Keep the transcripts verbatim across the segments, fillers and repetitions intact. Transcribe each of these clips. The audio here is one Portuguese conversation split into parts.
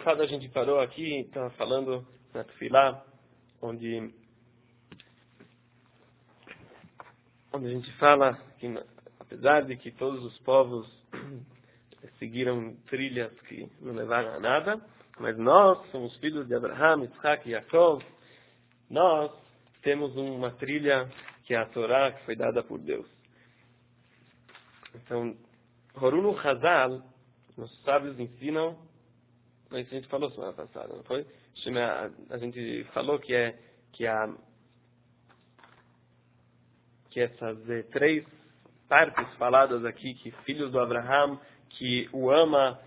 passado a gente parou aqui, estava falando na Tefilá, onde, onde a gente fala que, apesar de que todos os povos seguiram trilhas que não levaram a nada, mas nós somos filhos de Abraham, Isaac e Jacob, nós temos uma trilha que é a Torá, que foi dada por Deus. Então, Horunu Hazal, nossos sábios ensinam, isso a gente falou semana passada, não foi? A gente falou que é que a que essas eh, três partes faladas aqui, que filhos do Abraham, que o ama,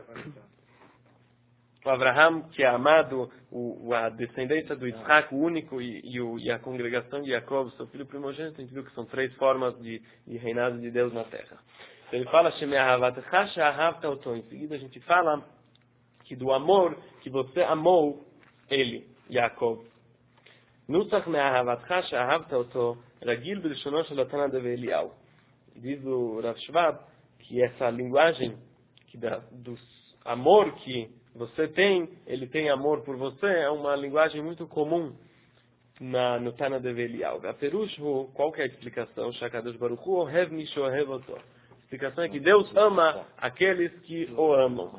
o Abraham que é amado, o, a descendência do Isaac, o único, e, e, o, e a congregação de Jacob, seu filho primogênito, a gente viu que são três formas de, de reinado de Deus na terra. Então ele fala, em seguida a gente fala que do amor que você amou ele, Jacob. Nusach me'ahavatcha she'ahavta oto ragil b'lishono shel Tana de Eliyahu. Diz o Rav Shvab que essa linguagem que dá, do amor que você tem, ele tem amor por você, é uma linguagem muito comum na, no Tana de Eliyahu. A Perush, qual que é a explicação? Shakadosh Baruch Hu ohev mi she'ohev oto. A explicação é que Deus ama aqueles que o amam.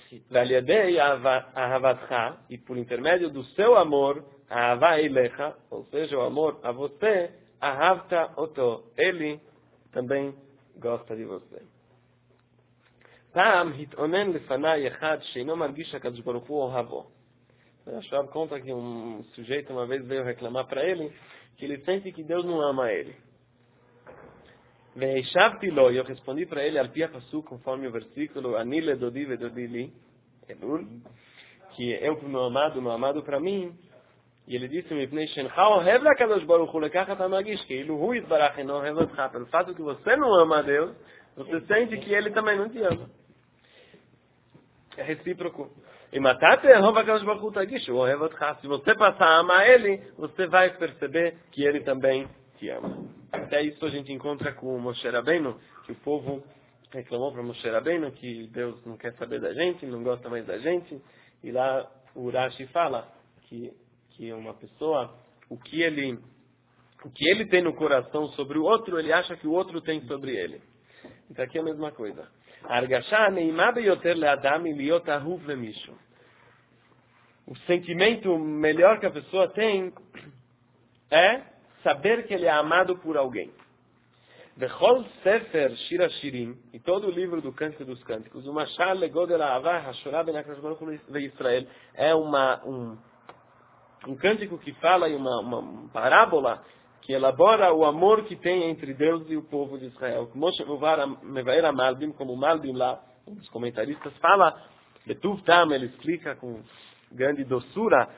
E por intermédio do seu amor, ou seja, o amor a você, ahavta oto, ele também gosta de você. Tam hitonen lefanai echad sheino margish hakadosh baruch hu ohavo. A Shab conta que um sujeito uma vez veio reclamar para ele que ele sente que Deus não ama ele. E eu respondi para ele, al pia pasu, conforme o versículo, Ani le dodi ve dodi li, Elul, que eu para o meu amado, meu amado para mim. E ele disse, pelo fato que você não ama a Deus, você sente que ele também não te ama. É recíproco. E se você passar a amar ele, você vai perceber que ele também te ama. Até isso a gente encontra com o Moshe Rabbeinu, que o povo reclamou para Moshe Rabbeinu que Deus não quer saber da gente, não gosta mais da gente. E lá o Rashi fala que, que uma pessoa, o que, ele, o que ele tem no coração sobre o outro, ele acha que o outro tem sobre ele. Então aqui é a mesma coisa. O sentimento melhor que a pessoa tem é saber que ele é amado por alguém. Bechol Sefer Shir Shirim, e todo o livro do Cântico dos Cânticos, uma Shal Legodel Ahavah Hashorah Ben HaKadosh Baruch Hu Israel, é uma, um, um cântico que fala, uma, uma parábola que elabora o amor que tem entre Deus e o povo de Israel. Como Mevaer Malbim, como Malbim lá, um dos comentaristas fala, Betuv Tam, ele explica com grande doçura,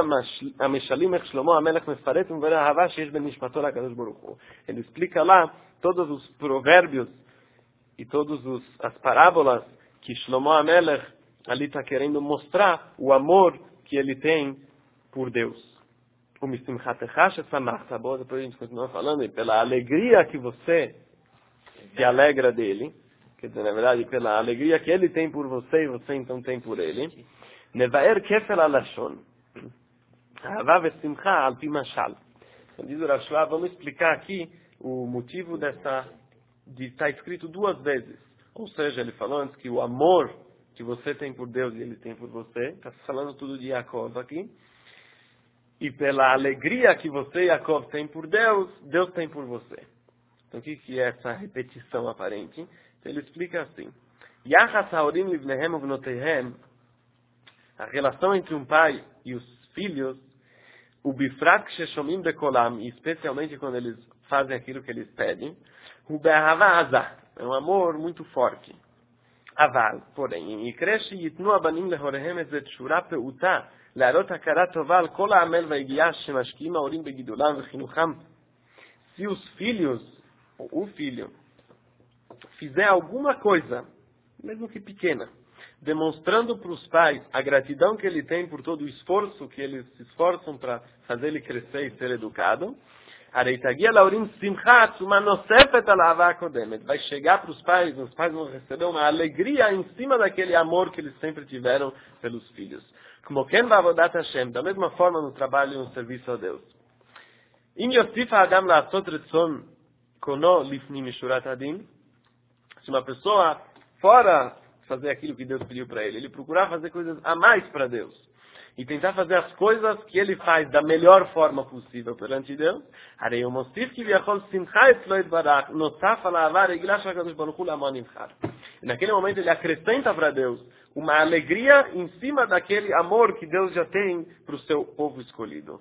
ele explica lá todos os provérbios e todas as parábolas que Shlomo HaMelech ali está querendo mostrar o amor que ele tem por Deus. Depois a gente continua falando, e pela alegria que você se alegra dele, quer dizer, na verdade, pela alegria que ele tem por você e você então tem por ele. Nevaer kefel alashon. Ahava vesimcha al pi mashal. Então diz o Rav Shvab, vamos explicar aqui o motivo dessa, de estar escrito duas vezes. Ou seja, ele falou antes que o amor que você tem por Deus e ele tem por você, está falando tudo de Jacob aqui. E pela alegria que você, Jacob, tem por Deus, Deus tem por você. Então o que, que é essa repetição aparente? Então, ele explica assim. Yachas haorim livnehem uvnoteihem. A relação entre um pai e os filhos, o bifrat sheshomim bekolam, e especialmente quando eles fazem aquilo que eles pedem, o be'ahava azah, é um amor muito forte. Aval, porém, e cresce yitnu abanim lehorehem ezet shura peuta, learot hakarat toval kol ha'amel va'yigiyash shemashkiim ha'orim begidulam vechinucham. Se os filhos, ou o filho, fizer alguma coisa, mesmo que pequena, demonstrando para os pais a gratidão que ele tem por todo o esforço que eles se esforçam para fazer ele crescer e ser educado, Vai chegar para os pais, os pais vão receber uma alegria em cima daquele amor que eles sempre tiveram pelos filhos. Como Ken Bavodat Hashem, da mesma forma no trabalho e no serviço a Deus. Se uma pessoa, fora fazer aquilo que Deus pediu para ele, ele procurar fazer coisas a mais para Deus, e tentar fazer as coisas que ele faz da melhor forma possível perante Deus, e naquele momento ele acrescenta para Deus uma alegria em cima daquele amor que Deus já tem para o seu povo escolhido.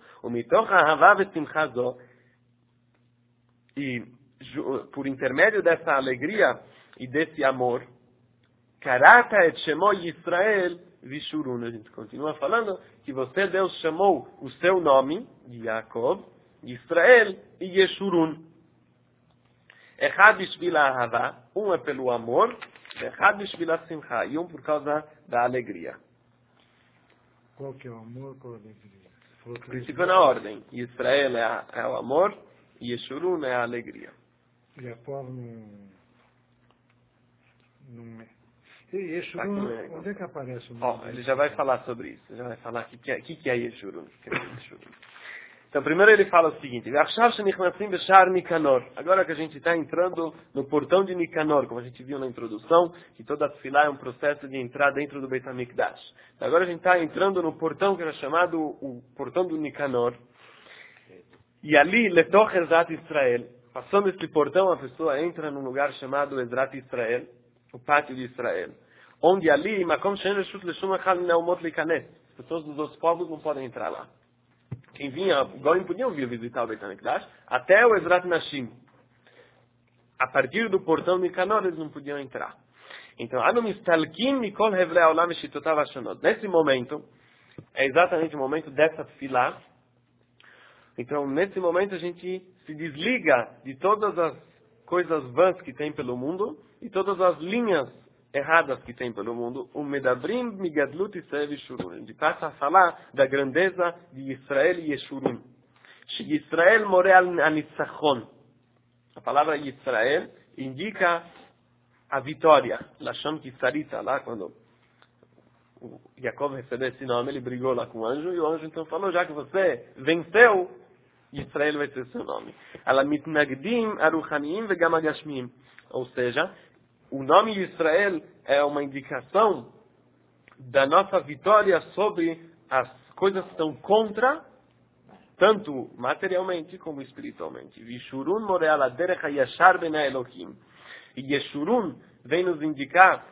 E por intermédio dessa alegria e desse amor, Karata et Shemo Yisrael Vishurun. A gente continua falando que você, Deus, chamou o seu nome, Yaakov, Israel e Yeshurun. Echad bishvil ahava, um é pelo amor, Echad bishvil simcha, e um por causa da alegria. Qual que é o amor, qual é a alegria? O princípio na ordem. Israel é, a, é o amor, e Yeshurun é a alegria. Yaakov não... não é. E Yeshurun, tá, onde é que aparece o nome? Oh, ele já vai falar sobre isso. Já vai falar o que, que, é, que, que é Yeshurun. Que é Yeshurun. Então, primeiro ele fala o seguinte. Agora que a gente está entrando no portão de Nicanor, como a gente viu na introdução, que toda a Tefilá é um processo de entrar dentro do Beit HaMikdash. Então, agora a gente está entrando no portão que era chamado o portão do Nicanor. E ali, Letoch Ezrat Israel. Passando esse portão, a pessoa entra num lugar chamado Ezrat Israel, o pátio de Israel, onde ali, Makom Shein Reshut Leshum Echad Min Haumot Leikanes, as pessoas dos outros povos não podem entrar lá. Quem vinha, Goim podiam vir visitar o Beit HaMikdash, até o Ezrat Nashim. A partir do portão de Nicanor, eles não podiam entrar. Então, Anu Mistalkim Mikol Hevrei Haolam Meshitotav Hashonot. Nesse momento, é exatamente o momento dessa fila. Então, nesse momento, a gente se desliga de todas as coisas vãs que tem pelo mundo e todas as linhas erradas que tem pelo mundo. O Medabrim Migadlut Israel e Shurun. A gente passa a falar da grandeza de Israel e Yeshurun. Israel more al-Nitzachon. A palavra Israel indica a vitória. Lashon Kisarita, lá quando o Jacob recebeu esse nome, ele brigou lá com o anjo, e o anjo então falou, já que você venceu, Israel vai ter seu nome. Alamitnagdim aruchaniim vegam agashmim. Ou seja, o nome de Israel é uma indicação da nossa vitória sobre as coisas que estão contra, tanto materialmente como espiritualmente. Vishurun moreal aderech hayashar bena Elohim. E Yeshurun vem nos indicar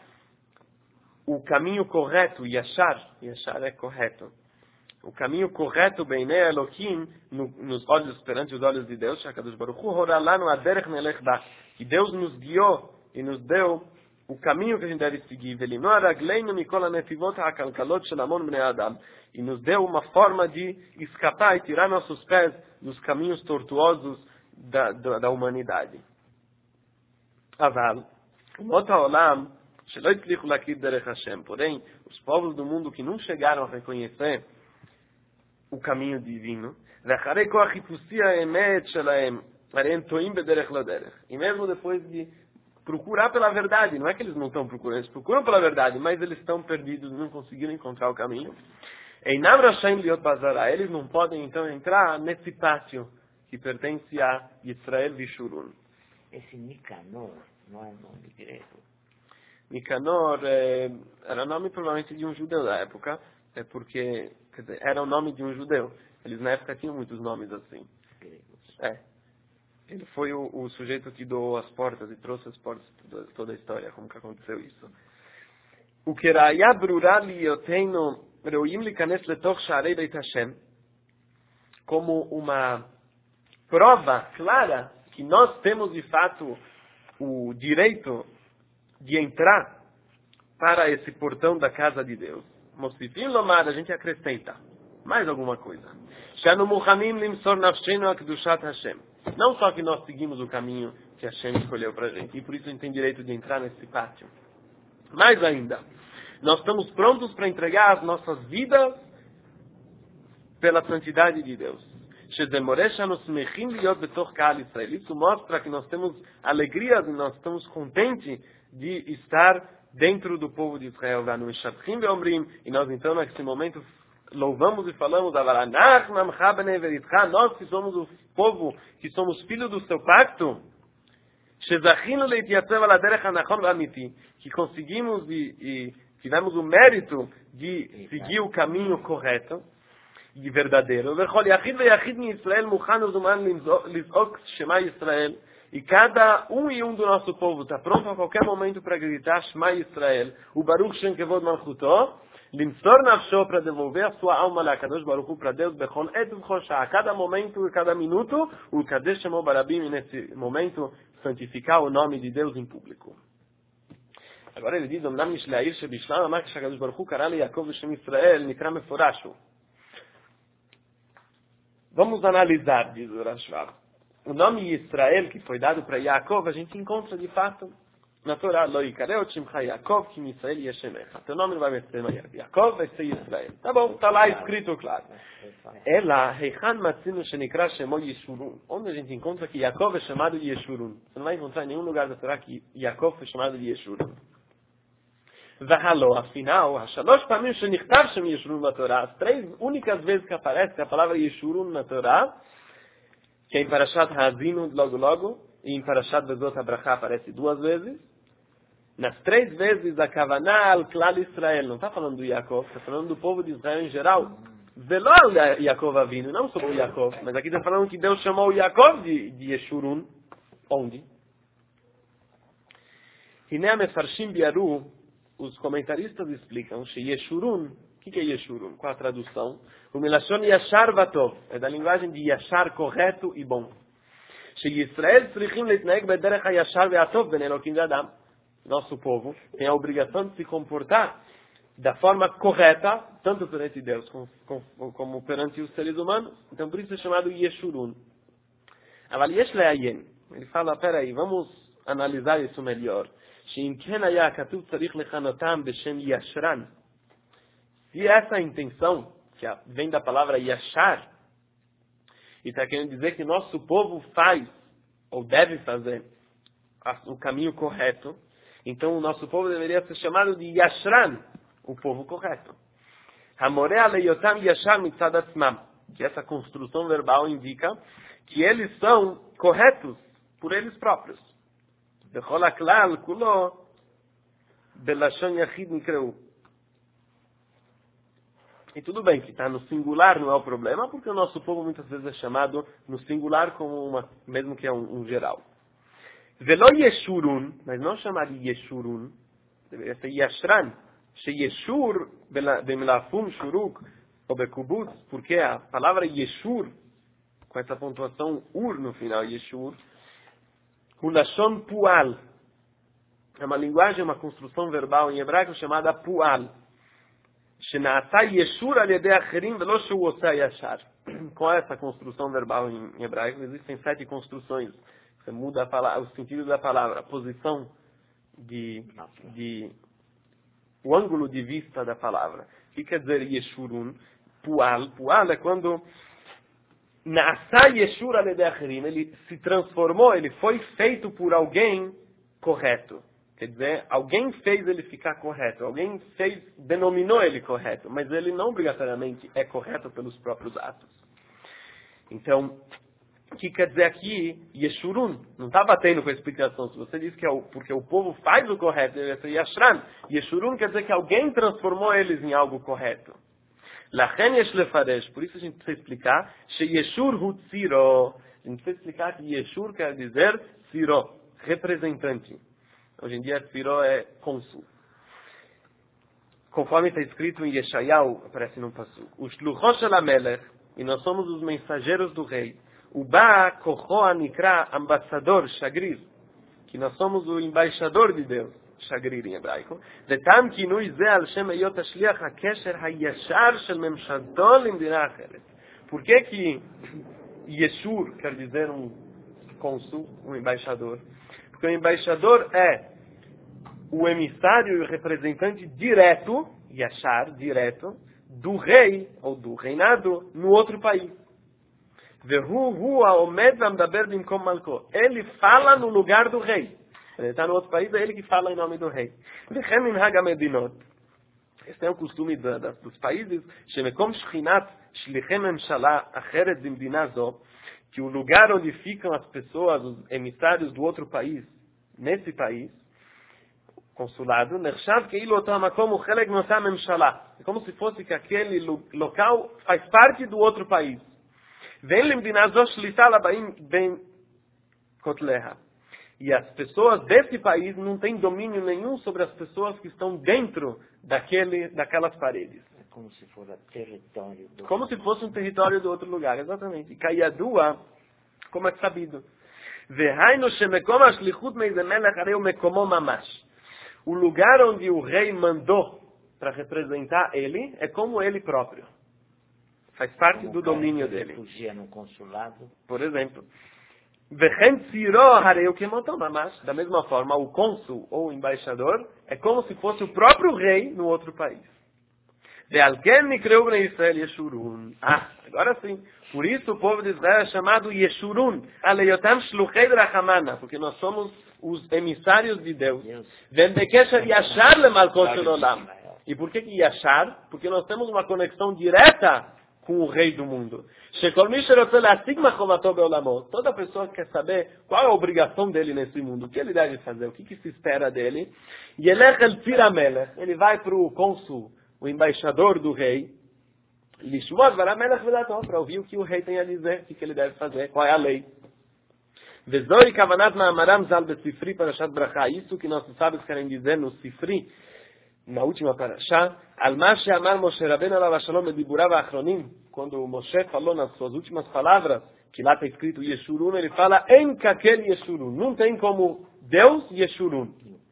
o caminho correto, Yashar, Yashar é correto. O caminho correto, Beinei Elohim, no, nos olhos, perante os olhos de Deus, Shakadosh Baruch Hu, Horalanu Aderech Nelech Ba, que Deus nos guiou e nos deu o caminho que a gente deve seguir, Velino Aragleinu Mikol HaNetivot HaKalkalot Shel Amon Bnei Adam, e nos deu uma forma de escapar e tirar nossos pés dos caminhos tortuosos da, da, da humanidade. Aval, Umot HaOlam, Shelo Itzlichu Lakid Derech Hashem, porém, os povos do mundo que não chegaram a reconhecer o caminho divino, e mesmo depois de procurar pela verdade, não é que eles não estão procurando, eles procuram pela verdade, mas eles estão perdidos, não conseguiram encontrar o caminho. Eles não podem então entrar nesse pátio que pertence a Israel Vishurun. Esse Nicanor não é nome grego? Nicanor é, era o nome provavelmente de um judeu da época, é porque, quer dizer, era o nome de um judeu. Eles na época tinham muitos nomes assim. Gregos. É. Ele foi o, o sujeito que doou as portas e trouxe as portas, toda, toda a história, como que aconteceu isso. O que raya brura lioteinu reuim likanes letoch sharei beit Hashem, como uma prova clara que nós temos de fato o direito de entrar para esse portão da casa de Deus. Mosifim lomar, a gente acrescenta mais alguma coisa. Shanu muchanim limsor nafshenu akdushat Hashem. Não só que nós seguimos o caminho que Hashem escolheu para a gente, e por isso a gente tem direito de entrar nesse pátio. Mais ainda, nós estamos prontos para entregar as nossas vidas pela santidade de Deus. Isso mostra que nós temos alegria, nós estamos contentes de estar dentro do povo de Israel. E nós então nesse momento louvamos e falamos, nós que somos o povo, que somos filhos do seu pacto, que conseguimos e, e tivemos o mérito de seguir o caminho correto e verdadeiro. E cada um e um do nosso povo está pronto a qualquer momento para gritar Shema Yisrael, o Baruch Shem Kevod Malchuto, Limsor Nafsho, para devolver a sua alma lá, Kadosh Baruch Hu, para Deus, Bechol Et V'Chosha, a cada momento e cada minuto, o Kadesh Shemo Barabim, nesse momento, santificar o nome de Deus em público. Agora ele diz, Omnam Nishlair Shebishlam, Amar Kadosh Baruch Hu, Karali Yaakov Shem Yisrael, Nikra Meforashu. Vamos analisar, diz o Rashvar. O nome Israel que foi dado para Yaakov, a gente encontra de fato na Torá, Lo Yikareu Shimcha Yaakov, Kim Yisrael Yeshemecha. Teu nome não vai ser Yaakov, vai ser Israel. Tá bom, está lá escrito claro. Ela, Heichan Matzinu Shenikra Shemo Yeshurun. Onde a gente encontra que Yaakov é chamado de Yeshurun. Você não vai encontrar em nenhum lugar da Torá que Yaakov foi chamado de Yeshurun. Vahalo, afinal, Hashalosh Pamim Shenichtav Shem Yeshurun na Torá. As três únicas vezes que aparece a palavra Yeshurun na Torá, que é em Parashat Hazinu, logo logo, e em Parashat Vezot HaBracha aparece duas vezes. Nas três vezes, a Kavaná al-Klal Israel, não está falando do Yaakov, está falando do povo de Israel em geral. Velol Yaakov Avinu, não sobre o Yaakov, mas aqui está falando que Deus chamou o Yaakov de, de Yeshurun. Onde? Hinei Mefarshim Biaru, os comentaristas explicam, que Yeshurun, o que, que é Yeshurun? Qual a tradução? O Milashon Yashar Vatov, é da linguagem de Yashar, correto e bom. Israel tzrichim leitnaeg bederech hayashar ve'atov ben Elokim ve'adam. Nosso povo tem a obrigação de se comportar da forma correta, tanto perante Deus como, como, como perante os seres humanos. Então, por isso é chamado Yeshurun. Aval yesh le'ayen. Ele fala, peraí, vamos analisar isso melhor. She'im ken haya katuv tzarich lechanotam b'shem yashran. Se essa é a intenção, que vem da palavra yashar, e está querendo dizer que nosso povo faz, ou deve fazer, o caminho correto, então o nosso povo deveria ser chamado de Yashran, o povo correto. Hamoreh aleyotam yashar mitzad atzmam, que essa construção verbal indica que eles são corretos por eles próprios. Bechol haklal kulo belashon yachid nikreu. E tudo bem que está no singular não é o problema, porque o nosso povo muitas vezes é chamado no singular como uma, mesmo que é um, um geral. Velo Yeshurun, mas não chamar de Yeshurun, deveria ser Yashran. She Yeshur, Bemilafum Shuruk, ou Bekubutz, porque a palavra Yeshur, com essa pontuação Ur no final, Yeshur, o Lashon Pual, é uma linguagem, uma construção verbal em hebraico chamada Pual. Com essa construção verbal em hebraico, existem sete construções. Você muda a palavra, o sentido da palavra, a posição de, de o ângulo de vista da palavra. O que quer dizer Yeshurun? Pual. Pual é quando Nasa Yeshur aledei acherim. Ele se transformou, ele foi feito por alguém correto. Quer dizer, alguém fez ele ficar correto, alguém fez, denominou ele correto, mas ele não obrigatoriamente é correto pelos próprios atos. Então, o que quer dizer aqui? Yeshurun, não está batendo com a explicação. Se você diz que é o, porque o povo faz o correto, ele é Yashran. Yeshurun quer dizer que alguém transformou eles em algo correto. Lachen yesh lefaresh, por isso a gente precisa explicar, she Yeshur hu tziro. A gente precisa explicar que Yeshur quer dizer tziro, representante. Hoje em dia, Tziro é cônsul. Conforme está escrito em Yeshayahu, aparece num passuco. O Shluchot shel HaMelech, e nós somos os mensageiros do rei. O Ba Kocho Anikra, ambassador, Shagrir, que nós somos o embaixador de Deus, Shagrir em hebraico. Detam kinui ze al shem eyot hashliach hakesher hayashar shel memshalto limdina acheret. Por que que Yeshur quer dizer um cônsul, um embaixador? Porque o embaixador é o emissário e o representante direto, Yashar, direto, do rei, ou do reinado, no outro país. Vehu hu haomed v'amdaber bimkom malko. Ele fala no lugar do rei. Ele está no outro país, é ele que fala em nome do rei. V'chem minhag hamedinot. Esse é o costume da, da, dos países. Shemekom shchinat shlichem memshala acheret bimdina zo. Que o lugar onde ficam as pessoas, os emissários do outro país, nesse país, consulado, נחשב כאילו אותו המקום הוא חלק מאותה ממשלה. É como se fosse que aquele local faz parte do outro país. ואין למדינה זו שליטה לבאים בין כותליה. E as pessoas desse país não têm domínio nenhum sobre as pessoas que estão dentro daquele, daquelas paredes. É como se fosse território do... Como se fosse um território do outro lugar, exatamente. E Kayadua, como é sabido. והיינו שמקום השליחות מאיזה מלך הרי הוא מקומו ממש. O lugar onde o rei mandou para representar ele é como ele próprio. Faz parte como do domínio dele. Refugia no consulado. Por exemplo. וכן צירו הרי הוא כמותו ממש. Da mesma forma, o cônsul ou embaixador é como se fosse o próprio rei no outro país. ועל כן נקראו בני ישראל ישורון. Ah, agora sim. Por isso o povo de Israel é chamado Yeshurun. על היותם שלוחי רחמנה. Porque nós somos os emissários de Deus. והם בקשר ישר למלכו של עולם. E por que Yashar? Porque nós temos uma conexão direta com o rei do mundo. שכל מי שרוצה להשיג מחובתו בעולמו. Toda pessoa que quer saber qual é a obrigação dele nesse mundo. O que ele deve fazer? O que, que se espera dele? ילך אל ציר המלך. Ele vai para o cônsul, o embaixador do rei. לשמוע דבר המלך ודעתו. Para ouvir o que o rei tem a dizer. O que, que ele deve fazer? Qual é a lei? וזוהי כוונת מאמרם ז"ל בספרי פרשת ברכה. Isso que nossos sábios querem dizer no Sifri, na última parashá, על מה שאמר משה רבנו עליו השלום בדיבוריו האחרונים, quando Moshe falou nas suas últimas palavras, que lá está escrito Yeshurun, ele fala, em kakel Yeshurun, não tem como Deus Yeshurun.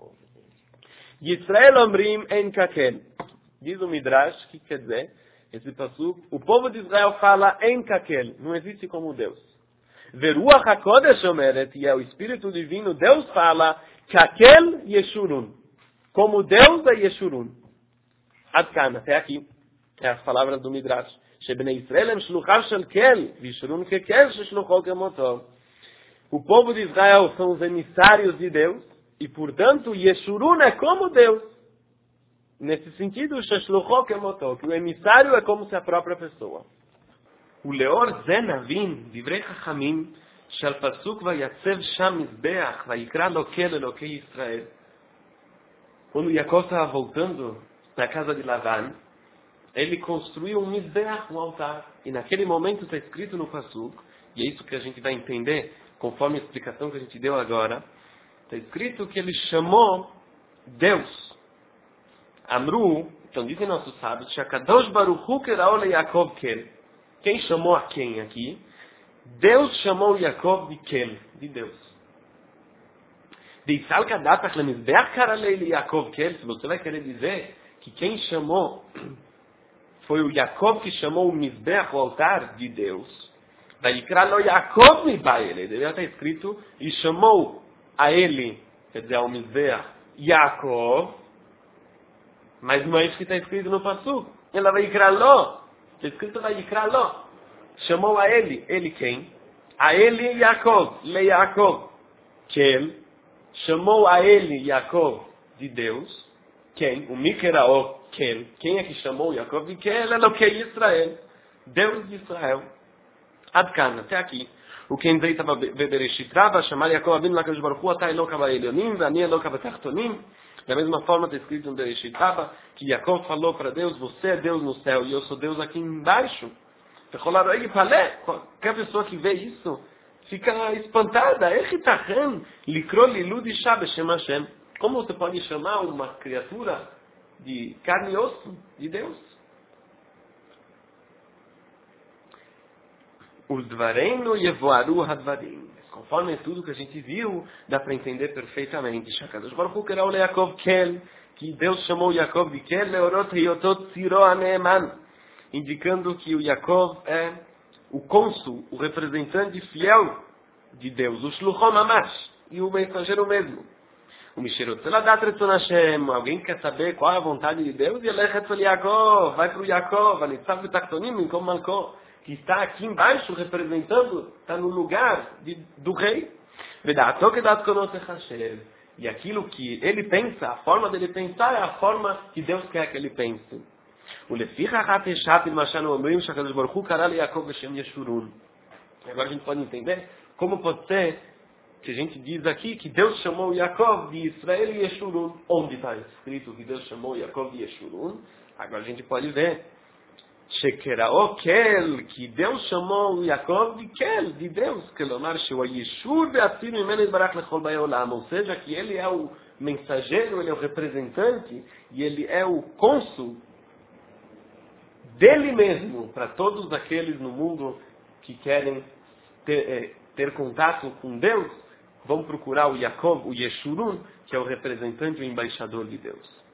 Yisrael omrim en kakel. Diz o Midrash, que quer dizer, esse passuco, o povo de Israel fala em kakel, não existe como Deus. Veruach HaKodesh omeret, e é o Espírito Divino, Deus fala, kakel Yeshurun. Como Deus é Yeshurun. Adkan, até aqui. É as palavras do Midrash. שבני ישראל הם שלוחיו של כל, וישורון ככל ששלוחו כמותו. O povo de Israel são os emissários de Deus, e portanto, Yeshurun é como Deus. Nesse sentido, ששלוחו כמותו, que o emissário é como se a própria pessoa. ולאור זה נבין דברי חכמים שעל פסוק ויצב שם מזבח ויקרא לו כל אלוקי ישראל. Quando Jacó estava voltando na casa de Lavan, ele construiu um mizbeach, um altar. E naquele momento está escrito no Pasuk, e é isso que a gente vai entender, conforme a explicação que a gente deu agora, está escrito que ele chamou Deus. Amru, então dizem nossos sábios, Shakadosh Baruch Hu Keraol Yaakov Kel. Quem chamou a quem aqui? Deus chamou Yaakov de Kel, de Deus. Se você vai querer dizer que quem chamou foi o Yaakov que chamou o Mizbeach, o altar de Deus. Vaikra Yaakov Mibai, ele deveria estar escrito e chamou a ele, quer dizer, ao Mizbeach, Yaakov, mas não é isso que está escrito no Pasuk. Ela Vaikra Lo, está escrito Vaikra Lo, chamou a ele, ele quem? A ele Yaakov, le Yaakov, Kel, chamou a ele Yaakov de Deus, quem? O Mikeraó, Kel. Quem é que chamou Yaakov de Kel? Elokei Israel, Deus de Israel. Adkan, até aqui. O quem veio estava Bereshit Rabba, chamar Yaakov Abinu Lakadosh Baruch Hu, Ata Eloka Ba'elyonim, V'ani Eloka B'tachtonim. Da mesma forma está escrito no Bereshit Rabba, que Yaakov falou para Deus, você é Deus no céu e eu sou Deus aqui embaixo. Qualquer pessoa que vê isso fica espantada. Como você pode chamar uma criatura de carne e osso de Deus? Conforme tudo que a gente viu, dá para entender perfeitamente. Que Deus chamou Yaakov de Kel, indicando que o Yaakov é o cônsul, o representante fiel de Deus, o Shluchom Mamash, e o mensageiro mesmo. O Mishirot Seladat Retzon Hashem, alguém quer saber qual é a vontade de Deus? E Elechet Yaakov, vai para o Yaakov, Anitzav B'Tachtonim, Minkom Malko, que está aqui embaixo representando, está no lugar de, do rei. E aquilo que ele pensa, a forma dele pensar é a forma que Deus quer que ele pense. Agora a gente pode entender como pode ser que a gente diz aqui que Deus chamou Yaakov de Israel e Yeshurun. Onde está escrito que Deus chamou Yaakov de Yeshurun? Agora a gente pode ver Shekeraó Kel, que Deus chamou Yaakov de Kel, de Deus, que lomar Sheu Yeshur be'atzir mimenu yitbarach lechol ba'ei olam, ou seja, que ele é o mensageiro, ele é o representante e ele é o cônsul dele mesmo para todos aqueles no mundo que querem ter, eh, ter contato com Deus, vão procurar o Yaakov, o Yeshurun, que é o representante, o embaixador de Deus.